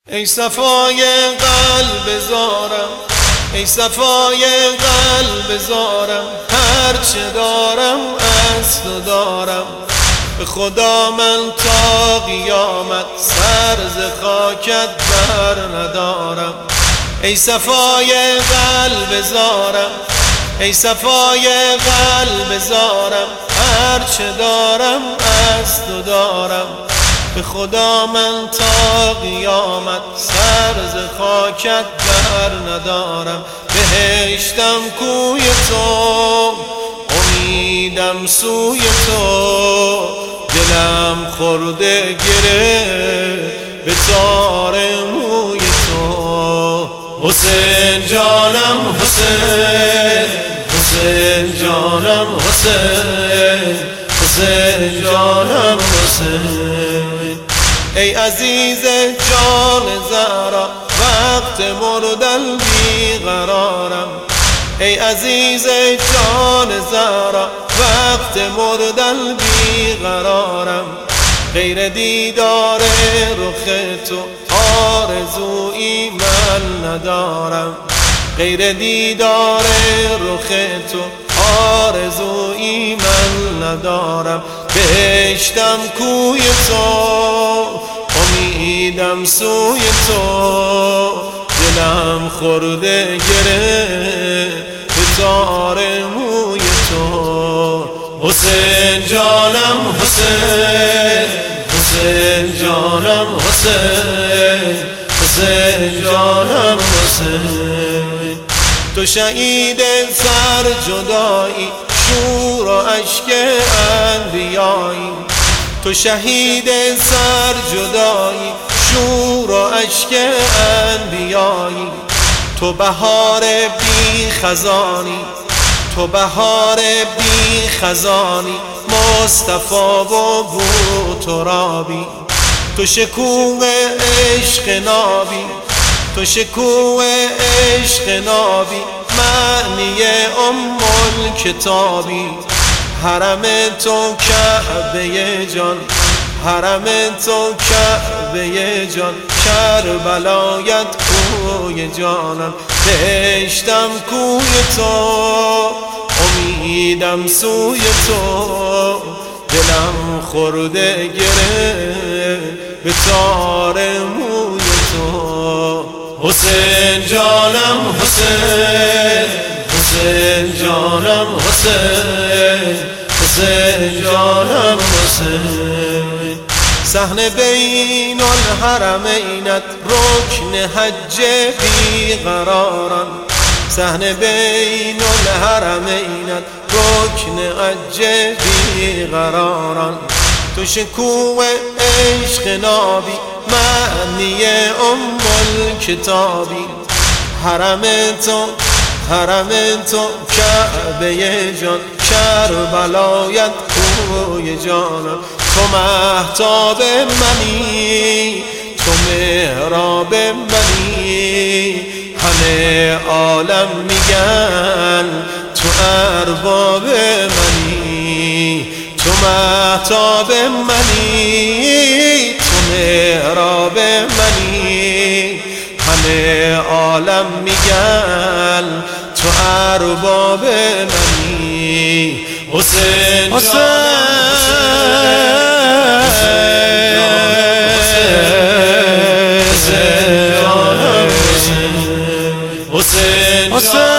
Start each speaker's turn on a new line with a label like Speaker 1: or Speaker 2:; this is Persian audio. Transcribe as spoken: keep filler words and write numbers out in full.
Speaker 1: ای صفای قلب زارم، ای صفای قلب زارم، هرچه دارم از تو دارم. به خدا من تا قیامت سر ز خاکت بر ندارم. ای صفای قلب زارم، ای صفای قلب زارم، هرچه دارم از تو دارم. به خدا من تا قیامت سر ز خاکت بر ندارم. بهشتم کوی تو، امیدم سوی تو، دلم خورده گره به تار موی تو. حسین جانم حسین، حسین جانم حسین، حسین جانم حسین. ای عزیز جان زهرا وقت مردن بیقرارم. ای عزیز جان زهرا وقت مردن بیقرارم. غیر دیدار رخ تو آرزویی من ندارم. غیر دیدار رخ تو آرزویی من ندارم. بهشتم کوی تو، امیدم سوی تو، دلم خورده گره به تار موی تو. حسین جانم حسین، حسین جانم حسین، حسین جانم حسین. تو شهید سر جدایی، شور و اشک انبیایی. تو شهید سر جدایی، شور و اشک انبیایی. تو بهار بی خزانی، تو بهار بی خزانی، مصطفی و بو ترابی. تو شکوه عشق نابی، تو شکوه عشق نابی، معنی ام الکتابی. حرم تو کعبه جان، حرم تو کعبه جان، کربلایت کوی جانم. بهشتم کوی تو، امیدم سوی تو، دلم خورده گره به تار موی تو. حسین جانم حسین، حسین جانم حسین، حسین جانم حسین. صحن بین الحرمینت رکن حج بیقراران. صحن بین الحرمینت رکن حج بیقراران. تو شکوه عشق نابی، معنی ام الکتابی. حرم تو، حرم تو کعبه جان، کربلایت کوی جانم. تو مهتاب منی، تو محراب منی، همه عالم میگن تو ارباب منی. تو مهتاب منی، تو محراب منی، همه عالم میگن تو ارباب منی. حسین حسین، حسین، حسین، حسین.